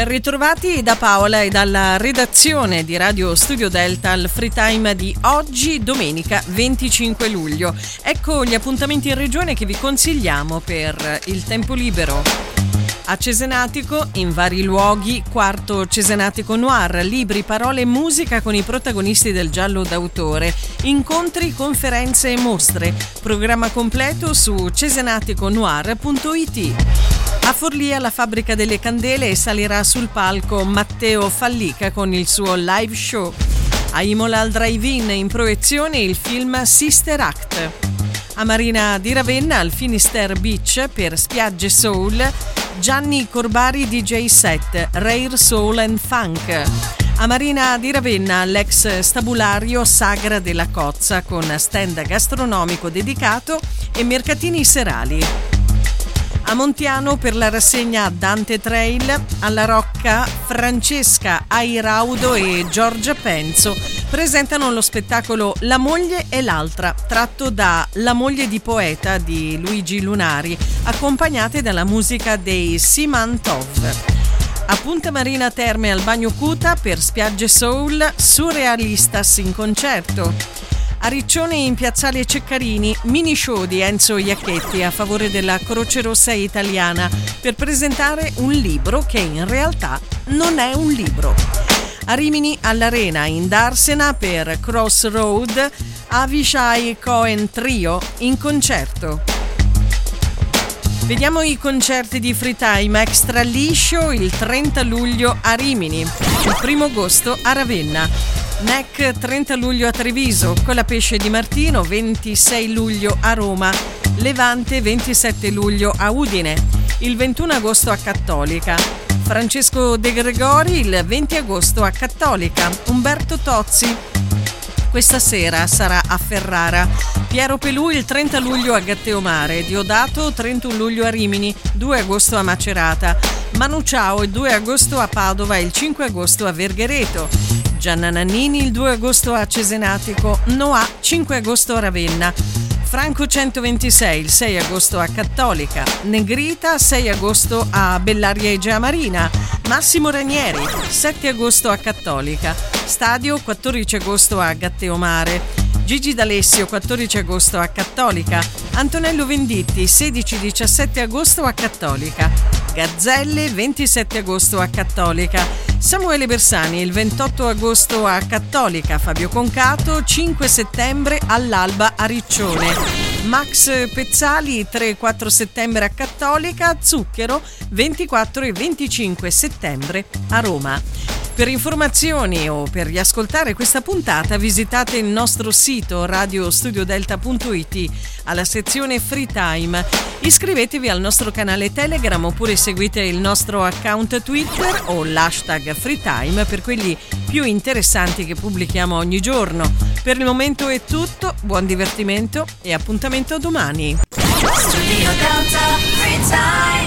Ben ritrovati da Paola e dalla redazione di Radio Studio Delta al Free Time di oggi, domenica 25 luglio. Ecco gli appuntamenti in regione che vi consigliamo per il tempo libero. A Cesenatico, in vari luoghi, quarto Cesenatico Noir, libri, parole e musica con i protagonisti del giallo d'autore, incontri, conferenze e mostre, programma completo su cesenaticonoir.it. A Forlì, alla Fabbrica delle Candele, salirà sul palco Matteo Fallica con il suo live show. A Imola al Drive-In, in proiezione il film Sister Act. A Marina di Ravenna, al Finisterre Beach, per Spiagge Soul, Gianni Corbari DJ set, Rare Soul and Funk. A Marina di Ravenna, l'ex stabulario Sagra della Cozza con stand gastronomico dedicato e mercatini serali. A Montiano, per la rassegna Dante Trail, alla Rocca, Francesca Airaudo e Giorgia Penzo presentano lo spettacolo La moglie e l'altra, tratto da La moglie di poeta di Luigi Lunari, accompagnate dalla musica dei Simantov. A Punta Marina Terme al Bagno Cuta, per Spiagge Soul, Surrealistas in concerto. A Riccione, in piazzale Ceccarini, mini show di Enzo Iacchetti a favore della Croce Rossa Italiana per presentare un libro che in realtà non è un libro. A Rimini, all'Arena in Darsena, per Crossroad, Avishai Cohen Trio in concerto. Vediamo i concerti di Free Time extra liscio il 30 luglio a Rimini, il 1 agosto a Ravenna. NEC 30 luglio a Treviso, Colapesce di Martino 26 luglio a Roma, Levante 27 luglio a Udine, il 21 agosto a Cattolica, Francesco De Gregori il 20 agosto a Cattolica, Umberto Tozzi questa sera sarà a Ferrara, Piero Pelù il 30 luglio a Gatteomare, Diodato 31 luglio a Rimini, 2 agosto a Macerata, Manu Ciao il 2 agosto a Padova e il 5 agosto a Verghereto, Gianna Nannini il 2 agosto a Cesenatico, Noà 5 agosto a Ravenna, Franco 126 il 6 agosto a Cattolica, Negrita 6 agosto a Bellaria Egea Marina, Massimo Ranieri 7 agosto a Cattolica, Stadio 14 agosto a Gatteomare, Gigi D'Alessio 14 agosto a Cattolica, Antonello Venditti 16-17 agosto a Cattolica, Gazzelle 27 agosto a Cattolica, Samuele Bersani il 28 agosto a Cattolica, Fabio Concato 5 settembre all'Alba a Riccione, Max Pezzali 3-4 settembre a Cattolica, Zucchero 24 e 25 settembre a Roma. Per informazioni o per riascoltare questa puntata visitate il nostro sito radiostudiodelta.it alla sezione Free Time. Iscrivetevi al nostro canale Telegram oppure seguite il nostro account Twitter o l'hashtag Free Time per quelli più interessanti che pubblichiamo ogni giorno. Per il momento è tutto, buon divertimento e appuntamento domani. Studio Delta Free Time.